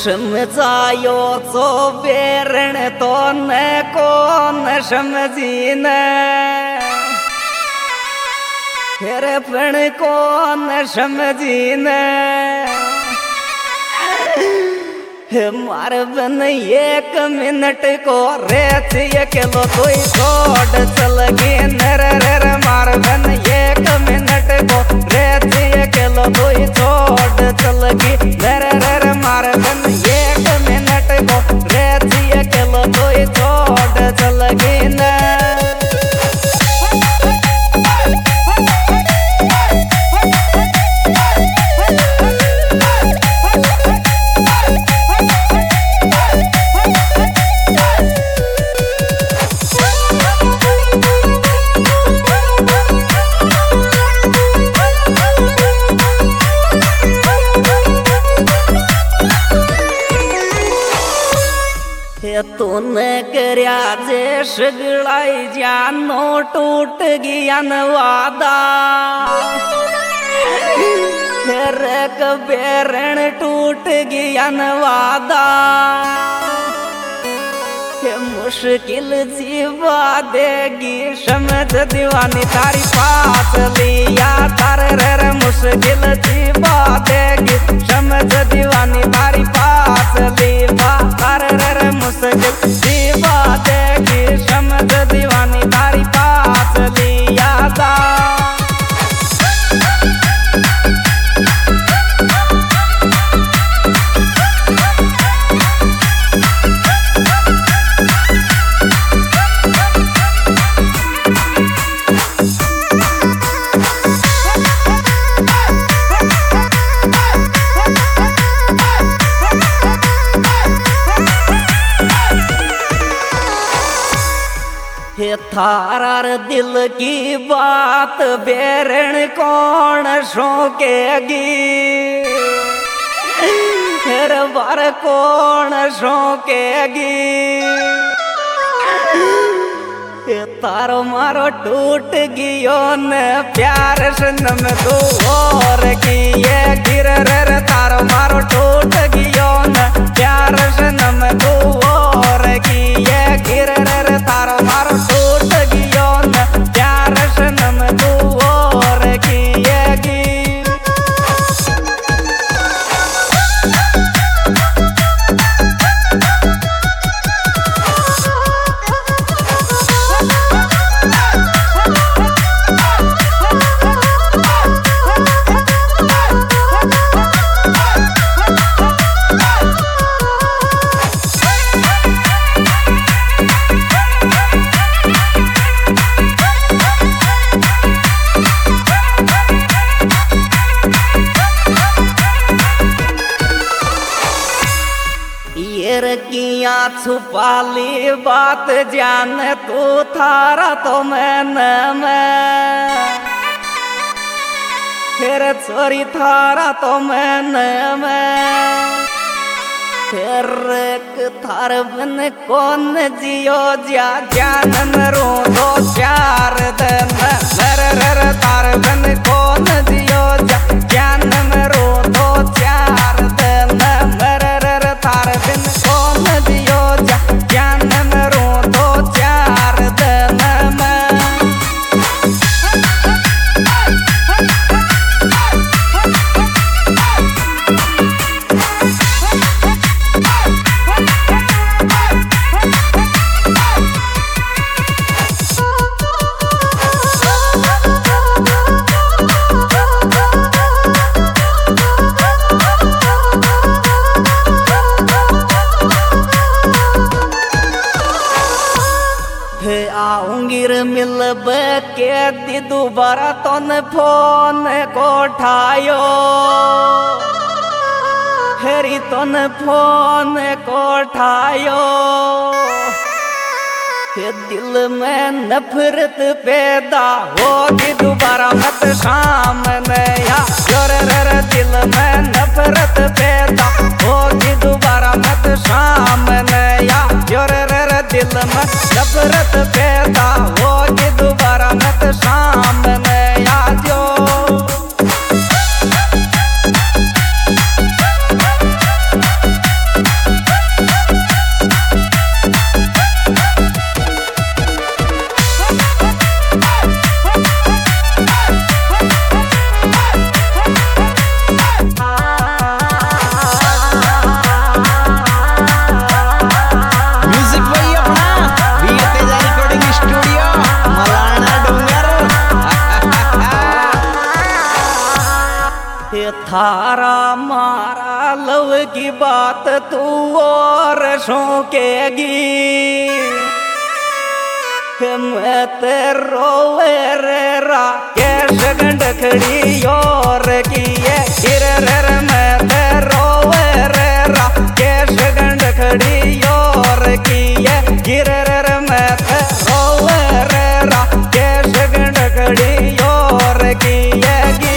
समजायो चो बेरण तो न कोन समझीन फिर पण कोन समझीन मार बन 1 मिनट को रेत अकेलो कोई छोड़ चल गे नर मार बन 1 मिनट को रेत अकेलो कोई छोड़ चल गे नर मार बन 1 मिनट को रेत अकेलो कोई छोड़ चल गे न तूने करया जे सगळाई जानो टूट गया वादा रक बेरण टूट गया वादा मुश्किल जीवा देगी समझ दीवानी तारी पास लिया तार मुश्किल जीवा देगी समझ दीवानी तारी पास लिया तार मुश्किल जीवा देगी समझ दीवानी तारी पास लिया था थारार दिल की बात बेरण कौन शोकेगी हर बार कौन शोकेगी तारो मारो टूट गियो न प्यार सनम तू और किए गिर तारो मारो टूट गियो न प्यार सनम तू और किए गिर तारो मारो टूट गियो न प्यार सनम तू और किए गिर किया छुपाली बात जान तू थारा तो मैं फिर चोरी थारा तो मैं फिर थार बन कौन जियो जा जान रो दो 4 दिन तार बन कौन जियो जा जान रो दो 4 दिन थार बिन कौन जियो जा जान रो दो 4 दिन मिलब के दी दोबारा तोन फोन को उठायो हेरी तोन फोन को उठायो दिल में नफरत पैदा होगी दोबारा मत सामने या दिल में नफरत पैदा होगी दोबारा मत सामने या दिल में नफरत पैदा होगी दोबारा मत सामने या जो तारा मारा लव की बात तू और शौकेगी मैं ते रोवे रे राकेश गंडखड़ी और की ये गिर रे मैं ते रोवे रे राकेश गंडखड़ी और की ये गिर रे मैं ते रोवे रे राकेश गंडखड़ी और की ये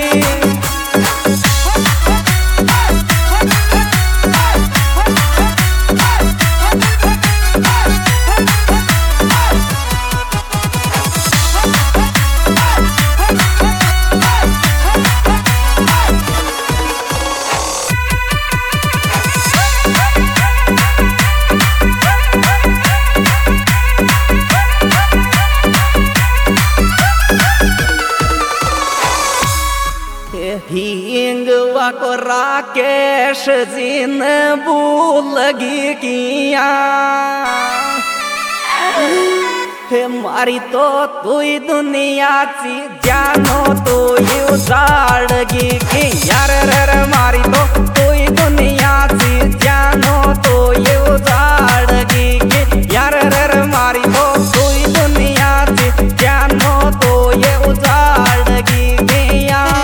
हिंगवा को राकेश जी ने भूल लगी किया हे मारी तो तू ही दुनिया ची जानो तू ही उजाड़गी कि यार रे मारी तो तू ही दुनिया ची जानो तू ही उजाड़गी कि यार रे मारी तो तू ही दुनिया ची जानो तू ये उजाड़गी कि यार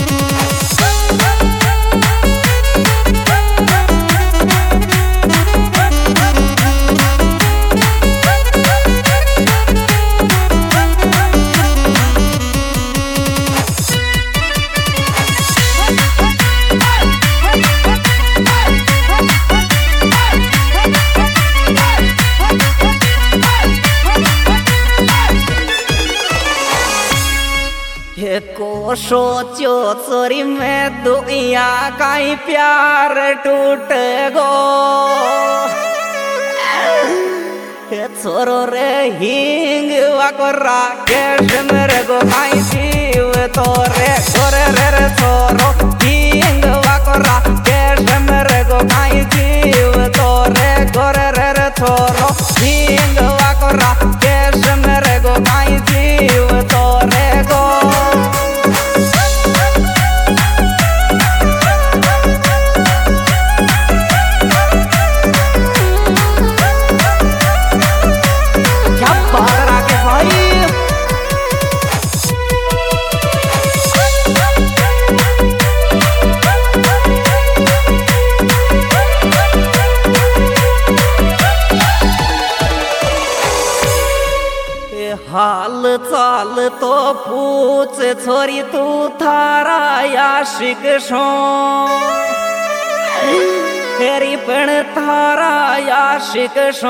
को सोचो चोरी में दुनिया का ही प्यार टूट गो छोरो रे हिंग वाको राकेश मेरे को काई जीव तो रे छोरे रे छोरो हिंग वाको राकेश मेरे को काई जीव तो रे गोरे रे छोरो हिंग वाको राकेश मेरे को काई जीव तो रे गो हाल चाल तो पूछ छोरी तू थारा याशिक शो तेरी पण थारा याशिक शो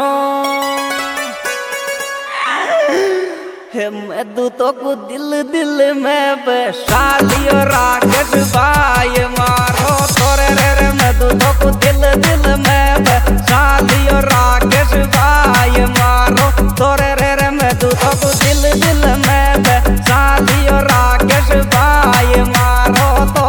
मैं दूतों को दिल दिल में बसा लियो राकेश भाई मारो तोरे रे मैं दूतों को दिल दिल में बसा लियो राकेश भाई मारो तोरे रे मैं दूतों को दिल दिल में बसा लियो राकेश भाई मारो तो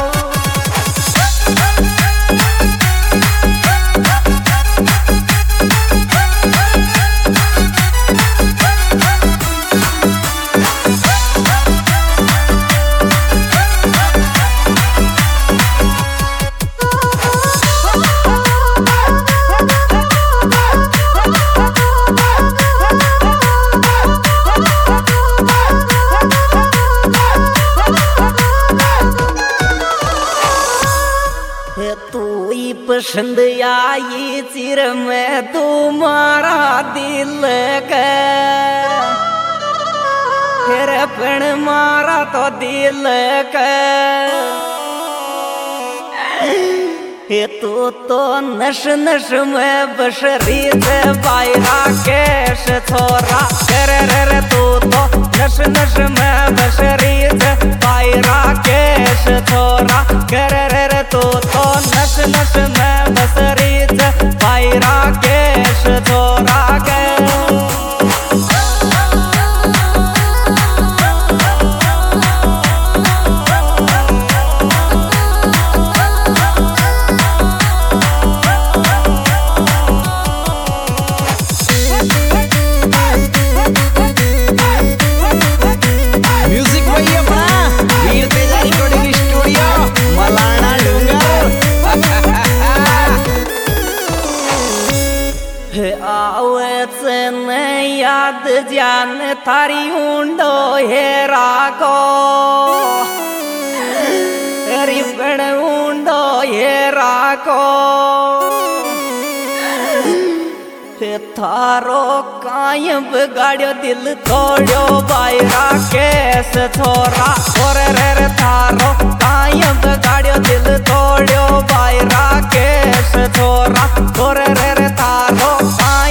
पसंद आई चिर में तुम्हारा दिल के फिर पण मारा तो दिल के ये तो नश नश में बशरी से भाई राकेश छोरा करे रे तू तो नश नश में बशरी से भाई राकेश छोरा करे रे तू तो नश नश में बशरी से भाई राकेश छोरा के म्यूजिक वही अपना वीर तेजा रिकॉर्डिंग स्टूडियो मलाना। आवच न याद जान थारी ऊंडो हेरा को रिपण ऊंडो हेरा को थारो काय बिगाड़ो दिल तोड़ो बायरा केस छोरा और रे थारो काय बिगाड़ो दिल तोड़ो बायरा केस छोरा और रे थारो